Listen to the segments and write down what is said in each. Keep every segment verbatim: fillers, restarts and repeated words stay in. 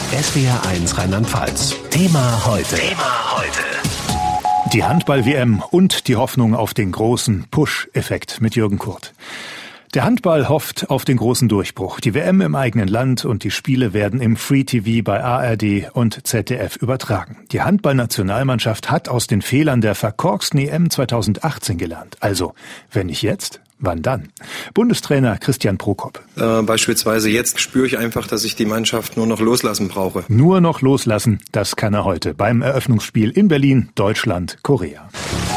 S W R eins Rheinland-Pfalz. Thema heute. Thema heute. Die Handball-W M und die Hoffnung auf den großen Push-Effekt mit Jürgen Kurt. Der Handball hofft auf den großen Durchbruch. Die W M im eigenen Land und die Spiele werden im Free-T V bei A R D und Z D F übertragen. Die Handball-Nationalmannschaft hat aus den Fehlern der verkorksten E M zweitausendachtzehn gelernt. Also, wenn nicht jetzt, wann dann? Bundestrainer Christian Prokop. Äh, beispielsweise jetzt spüre ich einfach, dass ich die Mannschaft nur noch loslassen brauche. Nur noch loslassen, das kann er heute beim Eröffnungsspiel in Berlin, Deutschland, Korea.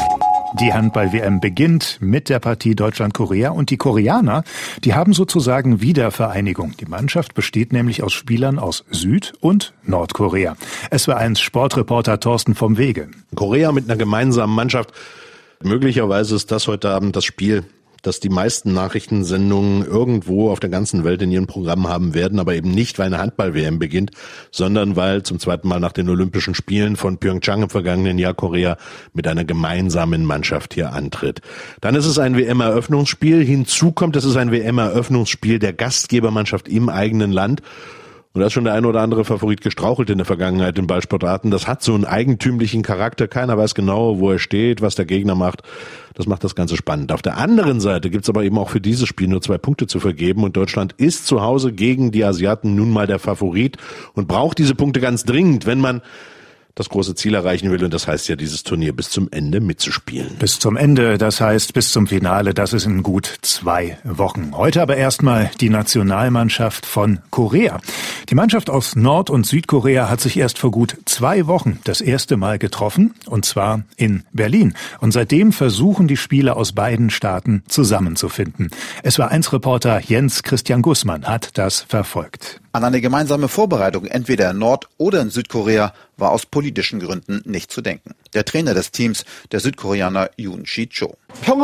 Die Handball-W M beginnt mit der Partie Deutschland-Korea und die Koreaner, die haben sozusagen Wiedervereinigung. Die Mannschaft besteht nämlich aus Spielern aus Süd- und Nordkorea. S W R eins Sportreporter Thorsten vom Wege. Korea mit einer gemeinsamen Mannschaft. Möglicherweise ist das heute Abend das Spiel, dass die meisten Nachrichtensendungen irgendwo auf der ganzen Welt in ihrem Programm haben werden, aber eben nicht, weil eine Handball-W M beginnt, sondern weil zum zweiten Mal nach den Olympischen Spielen von Pyeongchang im vergangenen Jahr Korea mit einer gemeinsamen Mannschaft hier antritt. Dann ist es ein W M-Eröffnungsspiel. Hinzu kommt, es ist ein W M-Eröffnungsspiel der Gastgebermannschaft im eigenen Land. Und da ist schon der ein oder andere Favorit gestrauchelt in der Vergangenheit in Ballsportarten. Das hat so einen eigentümlichen Charakter. Keiner weiß genau, wo er steht, was der Gegner macht. Das macht das Ganze spannend. Auf der anderen Seite gibt's aber eben auch für dieses Spiel nur zwei Punkte zu vergeben. Und Deutschland ist zu Hause gegen die Asiaten nun mal der Favorit und braucht diese Punkte ganz dringend, wenn man das große Ziel erreichen will. Und das heißt ja, dieses Turnier bis zum Ende mitzuspielen. Bis zum Ende, das heißt bis zum Finale, das ist in gut zwei Wochen. Heute aber erstmal die Nationalmannschaft von Korea. Die Mannschaft aus Nord- und Südkorea hat sich erst vor gut zwei Wochen das erste Mal getroffen, und zwar in Berlin. Und seitdem versuchen die Spieler aus beiden Staaten zusammenzufinden. S W R eins Reporter Jens Christian Gussmann hat das verfolgt. An eine gemeinsame Vorbereitung entweder in Nord- oder in Südkorea war aus politischen Gründen nicht zu denken. Der Trainer des Teams, der Südkoreaner Yoon Si-cho.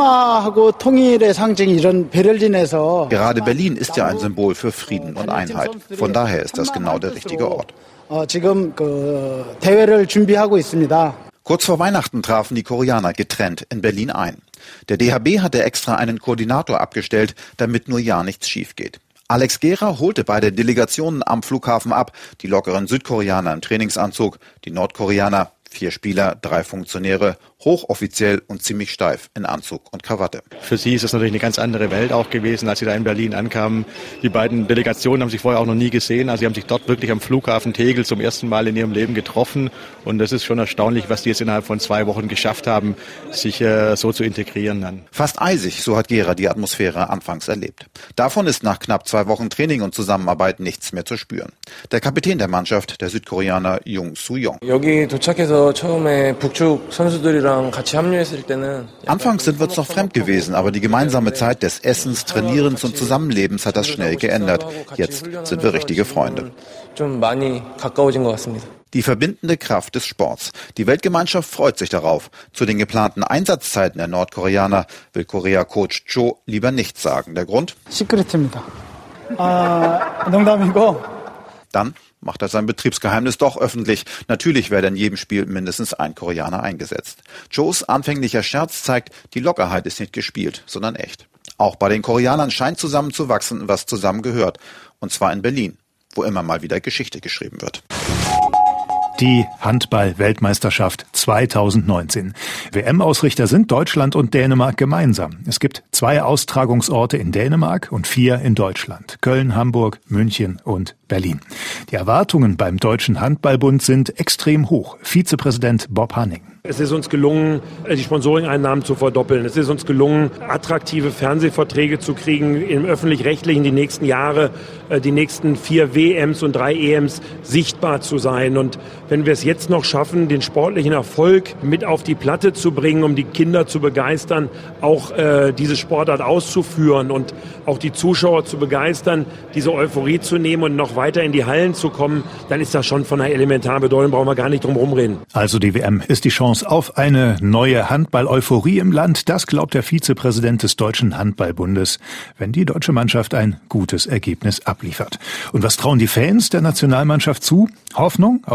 Gerade Berlin ist ja ein Symbol für Frieden und Einheit. Von daher ist das genau der richtige Ort. Kurz vor Weihnachten trafen die Koreaner getrennt in Berlin ein. Der D H B hatte extra einen Koordinator abgestellt, damit nur ja nichts schief geht. Alex Gera holte beide Delegationen am Flughafen ab. Die lockeren Südkoreaner im Trainingsanzug, die Nordkoreaner, vier Spieler, drei Funktionäre, hochoffiziell und ziemlich steif in Anzug und Krawatte. Für sie ist es natürlich eine ganz andere Welt auch gewesen, als sie da in Berlin ankamen. Die beiden Delegationen haben sich vorher auch noch nie gesehen. Also sie haben sich dort wirklich am Flughafen Tegel zum ersten Mal in ihrem Leben getroffen. Und das ist schon erstaunlich, was die jetzt innerhalb von zwei Wochen geschafft haben, sich äh, so zu integrieren dann. Fast eisig, so hat Gera die Atmosphäre anfangs erlebt. Davon ist nach knapp zwei Wochen Training und Zusammenarbeit nichts mehr zu spüren. Der Kapitän der Mannschaft, der Südkoreaner Jung Soo-young. Anfangs sind wir uns noch fremd gewesen, aber die gemeinsame Zeit des Essens, Trainierens und Zusammenlebens hat das schnell geändert. Jetzt sind wir richtige Freunde. Die verbindende Kraft des Sports. Die Weltgemeinschaft freut sich darauf. Zu den geplanten Einsatzzeiten der Nordkoreaner will Korea-Coach Cho lieber nichts sagen. Der Grund? Dann macht er sein Betriebsgeheimnis doch öffentlich. Natürlich werde in jedem Spiel mindestens ein Koreaner eingesetzt. Chos anfänglicher Scherz zeigt, die Lockerheit ist nicht gespielt, sondern echt. Auch bei den Koreanern scheint zusammenzuwachsen, was zusammengehört. Und zwar in Berlin, wo immer mal wieder Geschichte geschrieben wird. Die Handball-Weltmeisterschaft zweitausendneunzehn. W M-Ausrichter sind Deutschland und Dänemark gemeinsam. Es gibt zwei Austragungsorte in Dänemark und vier in Deutschland. Köln, Hamburg, München und Berlin. Die Erwartungen beim Deutschen Handballbund sind extrem hoch. Vizepräsident Bob Hanning. Es ist uns gelungen, die Sponsoring-Einnahmen zu verdoppeln. Es ist uns gelungen, attraktive Fernsehverträge zu kriegen im Öffentlich-Rechtlichen die nächsten Jahre, die nächsten vier W Ms und drei E Ms sichtbar zu sein. Und wenn wir es jetzt noch schaffen, den sportlichen Erfolg mit auf die Platte zu bringen, um die Kinder zu begeistern, auch äh, diese Sportart auszuführen und auch die Zuschauer zu begeistern, diese Euphorie zu nehmen und noch weiter in die Hallen zu kommen, dann ist das schon von einer elementaren Bedeutung, brauchen wir gar nicht drum herum reden. Also die W M ist die Chance auf eine neue Handball-Euphorie im Land. Das glaubt der Vizepräsident des Deutschen Handballbundes, wenn die deutsche Mannschaft ein gutes Ergebnis abliefert. Und was trauen die Fans der Nationalmannschaft zu? Hoffnung auf ein Winter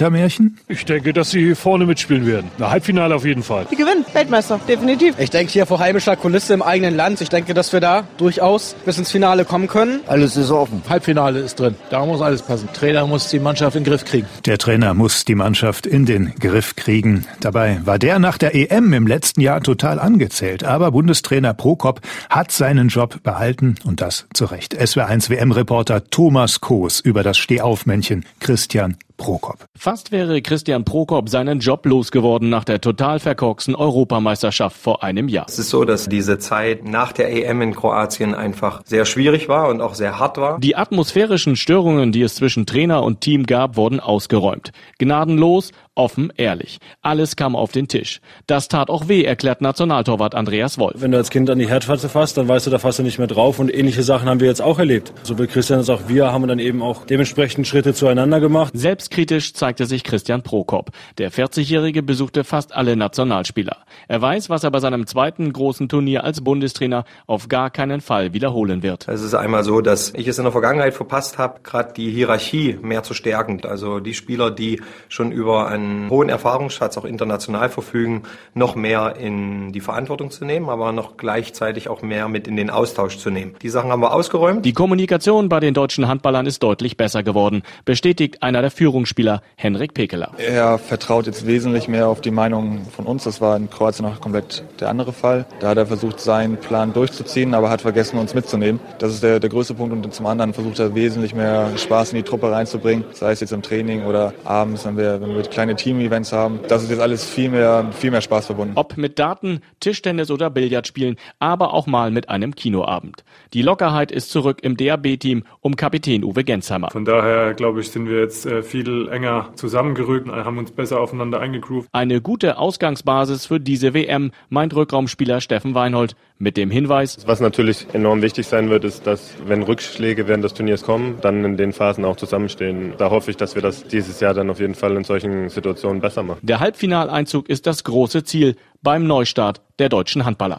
Wintermärchen? Ich denke, dass sie vorne mitspielen werden. Ein Halbfinale auf jeden Fall. Die gewinnen, Weltmeister, definitiv. Ich denke hier vor heimischer Kulisse im eigenen Land. Ich denke, dass wir da durchaus bis ins Finale kommen können. Alles ist offen. Halbfinale ist drin. Da muss alles passen. Der Trainer muss die Mannschaft in den Griff kriegen. Der Trainer muss die Mannschaft in den Griff kriegen. Dabei war der nach der E M im letzten Jahr total angezählt. Aber Bundestrainer Prokop hat seinen Job behalten und das zu Recht. S W R eins W M-Reporter Thomas Koos über das Stehaufmännchen Christian Prokop. Fast wäre Christian Prokop seinen Job losgeworden nach der total verkorksten Europameisterschaft vor einem Jahr. Es ist so, dass diese Zeit nach der E M in Kroatien einfach sehr schwierig war und auch sehr hart war. Die atmosphärischen Störungen, die es zwischen Trainer und Team gab, wurden ausgeräumt. Gnadenlos, offen, ehrlich. Alles kam auf den Tisch. Das tat auch weh, erklärt Nationaltorwart Andreas Wolf. Wenn du als Kind an die Herdplatte fasst, dann weißt du, da fasst du nicht mehr drauf. Und ähnliche Sachen haben wir jetzt auch erlebt. Sowohl Christian als auch wir haben dann eben auch dementsprechend Schritte zueinander gemacht. Selbstkritisch zeigte sich Christian Prokop. Der vierzigjährige besuchte fast alle Nationalspieler. Er weiß, was er bei seinem zweiten großen Turnier als Bundestrainer auf gar keinen Fall wiederholen wird. Es ist einmal so, dass ich es in der Vergangenheit verpasst habe, gerade die Hierarchie mehr zu stärken. Also die Spieler, die schon über einen hohen Erfahrungsschatz auch international verfügen, noch mehr in die Verantwortung zu nehmen, aber noch gleichzeitig auch mehr mit in den Austausch zu nehmen. Die Sachen haben wir ausgeräumt. Die Kommunikation bei den deutschen Handballern ist deutlich besser geworden, bestätigt einer der Führungsspieler, Henrik Pekeler. Er vertraut jetzt wesentlich mehr auf die Meinung von uns. Das war in Kroatien noch komplett der andere Fall. Da hat er versucht, seinen Plan durchzuziehen, aber hat vergessen, uns mitzunehmen. Das ist der, der größte Punkt. Und zum anderen versucht er wesentlich mehr Spaß in die Truppe reinzubringen, sei es jetzt im Training oder abends, wenn wir, wenn wir kleine Team-Events haben. Das ist jetzt alles viel mehr, viel mehr Spaß verbunden. Ob mit Daten, Tischtennis oder Billardspielen, aber auch mal mit einem Kinoabend. Die Lockerheit ist zurück im D A B-Team um Kapitän Uwe Gensheimer. Von daher, glaube ich, sind wir jetzt viel enger zusammengerückt, haben uns besser aufeinander eingegroovt. Eine gute Ausgangsbasis für diese W M, meint Rückraumspieler Steffen Weinhold, mit dem Hinweis: Was natürlich enorm wichtig sein wird, ist, dass, wenn Rückschläge während des Turniers kommen, dann in den Phasen auch zusammenstehen. Da hoffe ich, dass wir das dieses Jahr dann auf jeden Fall in solchen Situationen besser machen. Der Halbfinaleinzug ist das große Ziel beim Neustart der deutschen Handballer.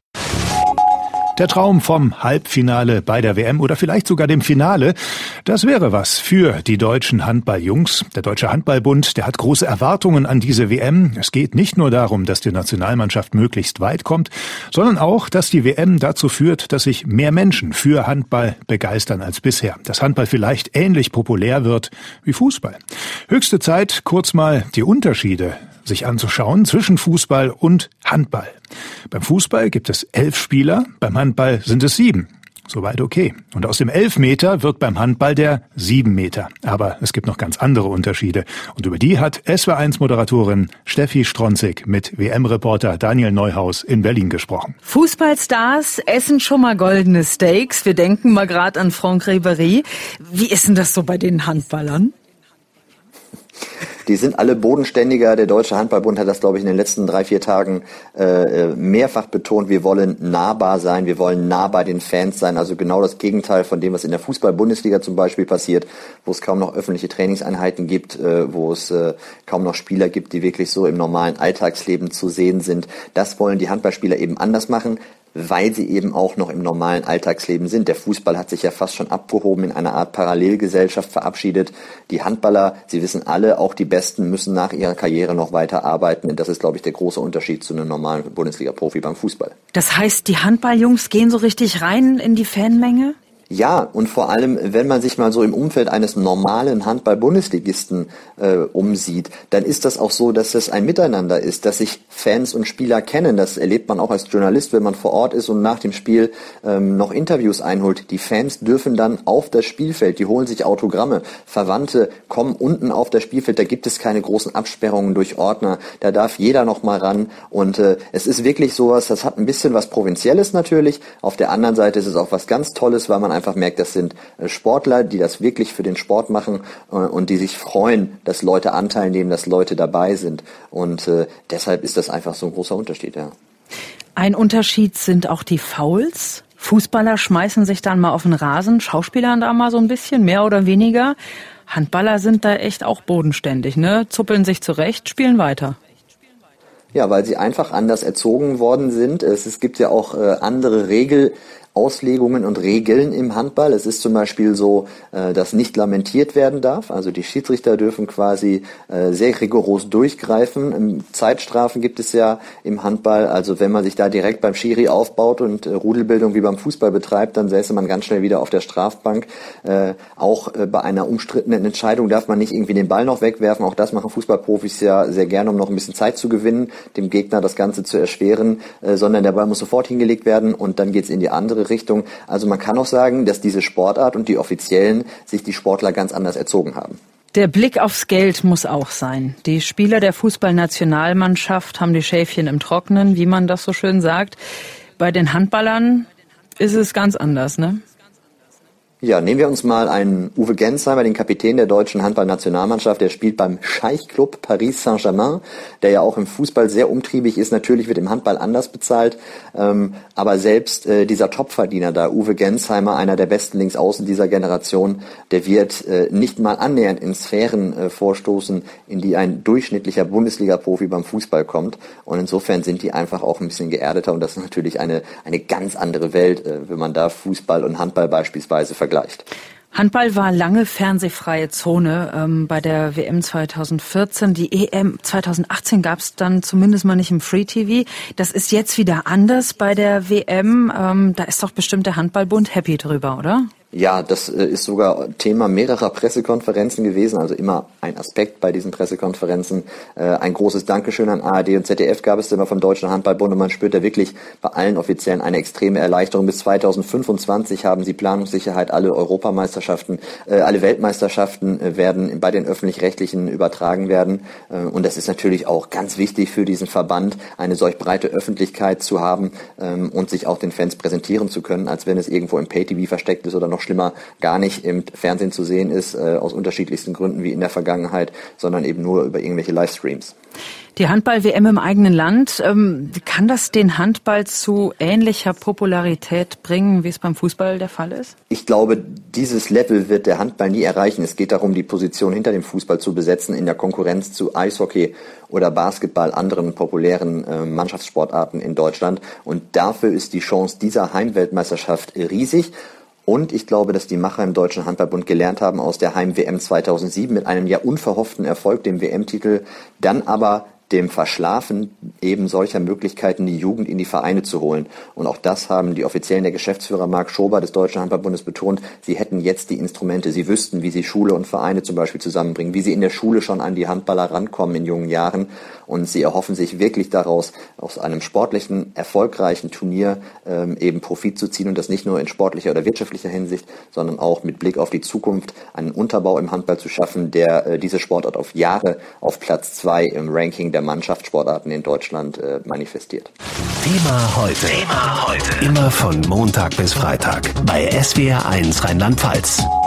Der Traum vom Halbfinale bei der W M oder vielleicht sogar dem Finale, das wäre was für die deutschen Handballjungs. Der Deutsche Handballbund, der hat große Erwartungen an diese W M. Es geht nicht nur darum, dass die Nationalmannschaft möglichst weit kommt, sondern auch, dass die W M dazu führt, dass sich mehr Menschen für Handball begeistern als bisher. Dass Handball vielleicht ähnlich populär wird wie Fußball. Höchste Zeit, kurz mal die Unterschiede sich anzuschauen zwischen Fußball und Handball. Beim Fußball gibt es elf Spieler, beim Handball sind es sieben. Soweit okay. Und aus dem Elfmeter wird beim Handball der sieben Meter. Aber es gibt noch ganz andere Unterschiede. Und über die hat S W R eins Moderatorin Steffi Stronzig mit W M-Reporter Daniel Neuhaus in Berlin gesprochen. Fußballstars essen schon mal goldene Steaks. Wir denken mal gerade an Franck Ribéry. Wie ist denn das so bei den Handballern? Die sind alle bodenständiger. Der Deutsche Handballbund hat das, glaube ich, in den letzten drei, vier Tagen äh, mehrfach betont. Wir wollen nahbar sein, wir wollen nah bei den Fans sein. Also genau das Gegenteil von dem, was in der Fußball-Bundesliga zum Beispiel passiert, wo es kaum noch öffentliche Trainingseinheiten gibt, äh, wo es äh, kaum noch Spieler gibt, die wirklich so im normalen Alltagsleben zu sehen sind. Das wollen die Handballspieler eben anders machen, weil sie eben auch noch im normalen Alltagsleben sind. Der Fußball hat sich ja fast schon abgehoben, in einer Art Parallelgesellschaft verabschiedet. Die Handballer, Sie wissen alle, auch die Besten müssen nach ihrer Karriere noch weiter arbeiten. Und das ist, glaube ich, der große Unterschied zu einem normalen Bundesliga-Profi beim Fußball. Das heißt, die Handballjungs gehen so richtig rein in die Fanmenge? Ja, und vor allem, wenn man sich mal so im Umfeld eines normalen Handball-Bundesligisten äh, umsieht, dann ist das auch so, dass es ein Miteinander ist, dass sich Fans und Spieler kennen. Das erlebt man auch als Journalist, wenn man vor Ort ist und nach dem Spiel ähm, noch Interviews einholt. Die Fans dürfen dann auf das Spielfeld, die holen sich Autogramme. Verwandte kommen unten auf das Spielfeld, da gibt es keine großen Absperrungen durch Ordner. Da darf jeder noch mal ran. Und äh, es ist wirklich sowas, das hat ein bisschen was Provinzielles natürlich. Auf der anderen Seite ist es auch was ganz Tolles, weil man einfach merkt, das sind Sportler, die das wirklich für den Sport machen und die sich freuen, dass Leute Anteil nehmen, dass Leute dabei sind. Und äh, deshalb ist das einfach so ein großer Unterschied, ja. Ein Unterschied sind auch die Fouls. Fußballer schmeißen sich dann mal auf den Rasen, Schauspieler da mal so ein bisschen, mehr oder weniger. Handballer sind da echt auch bodenständig, ne? Zuppeln sich zurecht, spielen weiter. Ja, weil sie einfach anders erzogen worden sind. Es, es gibt ja auch äh, andere Regeln Auslegungen und Regeln im Handball. Es ist zum Beispiel so, dass nicht lamentiert werden darf. Also die Schiedsrichter dürfen quasi sehr rigoros durchgreifen. Zeitstrafen gibt es ja im Handball. Also wenn man sich da direkt beim Schiri aufbaut und Rudelbildung wie beim Fußball betreibt, dann säße man ganz schnell wieder auf der Strafbank. Auch bei einer umstrittenen Entscheidung darf man nicht irgendwie den Ball noch wegwerfen. Auch das machen Fußballprofis ja sehr gerne, um noch ein bisschen Zeit zu gewinnen, dem Gegner das Ganze zu erschweren, sondern der Ball muss sofort hingelegt werden und dann geht's in die andere Richtung. Also man kann auch sagen, dass diese Sportart und die Offiziellen sich die Sportler ganz anders erzogen haben. Der Blick aufs Geld muss auch sein. Die Spieler der Fußballnationalmannschaft haben die Schäfchen im Trockenen, wie man das so schön sagt. Bei den Handballern ist es ganz anders, ne? Ja, nehmen wir uns mal einen Uwe Gensheimer, den Kapitän der deutschen Handballnationalmannschaft. Der spielt beim Scheichklub Paris Saint-Germain, der ja auch im Fußball sehr umtriebig ist. Natürlich wird im Handball anders bezahlt, ähm, aber selbst äh, dieser Topverdiener da, Uwe Gensheimer, einer der besten Linksaußen dieser Generation, der wird äh, nicht mal annähernd in Sphären äh, vorstoßen, in die ein durchschnittlicher Bundesliga-Profi beim Fußball kommt. Und insofern sind die einfach auch ein bisschen geerdeter und das ist natürlich eine eine ganz andere Welt, äh, wenn man da Fußball und Handball beispielsweise vergleicht. Vergleicht. Handball war lange fernsehfreie Zone ähm, bei der W M zweitausendvierzehn. Die E M zweitausendachtzehn gab es dann zumindest mal nicht im Free-T V. Das ist jetzt wieder anders bei der W M. Ähm, da ist doch bestimmt der Handballbund happy drüber, oder? Ja, das ist sogar Thema mehrerer Pressekonferenzen gewesen, also immer ein Aspekt bei diesen Pressekonferenzen. Ein großes Dankeschön an A R D und Z D F gab es immer vom Deutschen Handballbund und man spürt da wirklich bei allen Offiziellen eine extreme Erleichterung. Bis zweitausendfünfundzwanzig haben sie Planungssicherheit, alle Europameisterschaften, alle Weltmeisterschaften werden bei den Öffentlich-Rechtlichen übertragen werden und das ist natürlich auch ganz wichtig für diesen Verband, eine solch breite Öffentlichkeit zu haben und sich auch den Fans präsentieren zu können, als wenn es irgendwo im Pay-T V versteckt ist oder noch schlimmer gar nicht im Fernsehen zu sehen ist, äh, aus unterschiedlichsten Gründen wie in der Vergangenheit, sondern eben nur über irgendwelche Livestreams. Die Handball-W M im eigenen Land, ähm, kann das den Handball zu ähnlicher Popularität bringen, wie es beim Fußball der Fall ist? Ich glaube, dieses Level wird der Handball nie erreichen. Es geht darum, die Position hinter dem Fußball zu besetzen in der Konkurrenz zu Eishockey oder Basketball, anderen populären äh, Mannschaftssportarten in Deutschland. Und dafür ist die Chance dieser Heimweltmeisterschaft riesig. Und ich glaube, dass die Macher im Deutschen Handballbund gelernt haben aus der Heim-W M zweitausendsieben mit einem ja unverhofften Erfolg, dem W M-Titel, dann aber dem Verschlafen eben solcher Möglichkeiten, die Jugend in die Vereine zu holen. Und auch das haben die Offiziellen, der Geschäftsführer Marc Schober des Deutschen Handballbundes betont. Sie hätten jetzt die Instrumente. Sie wüssten, wie sie Schule und Vereine zum Beispiel zusammenbringen, wie sie in der Schule schon an die Handballer rankommen in jungen Jahren. Und sie erhoffen sich wirklich daraus, aus einem sportlichen, erfolgreichen Turnier ähm, eben Profit zu ziehen und das nicht nur in sportlicher oder wirtschaftlicher Hinsicht, sondern auch mit Blick auf die Zukunft einen Unterbau im Handball zu schaffen, der äh, diese Sportart auf Jahre auf Platz zwei im Ranking der Mannschaftssportarten in Deutschland äh, manifestiert. Thema heute. Thema heute. Immer von Montag bis Freitag bei S W R eins Rheinland-Pfalz.